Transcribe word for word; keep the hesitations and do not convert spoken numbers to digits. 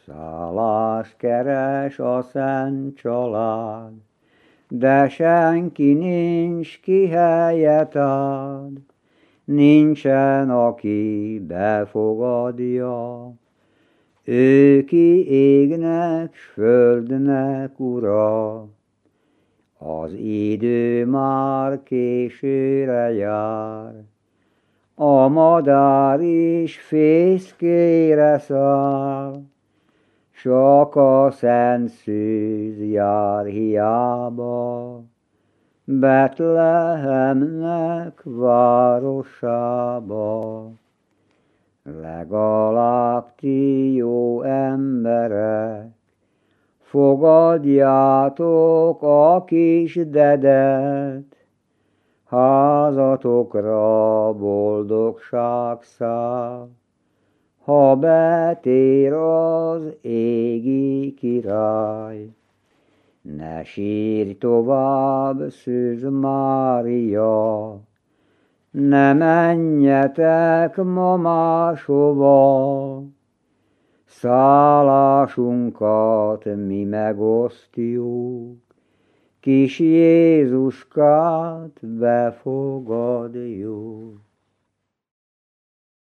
Szállást keres a szent család, de senki nincs, ki helyet ad. Nincsen, aki befogadja, ő ki égnek, s földnek ura. Az idő már későre jár, a madár is fészkére száll, csak a szent szűz jár hiába Betlehemnek városába. Legalább ti jó emberek, fogadjátok a kis dedet, házatokra boldogság száll, ha betér az égi király. Ne sírj tovább, Szűz Mária, ne menjetek ma máshova, szállásunkat mi megosztjuk, kis Jézuskát befogadjuk.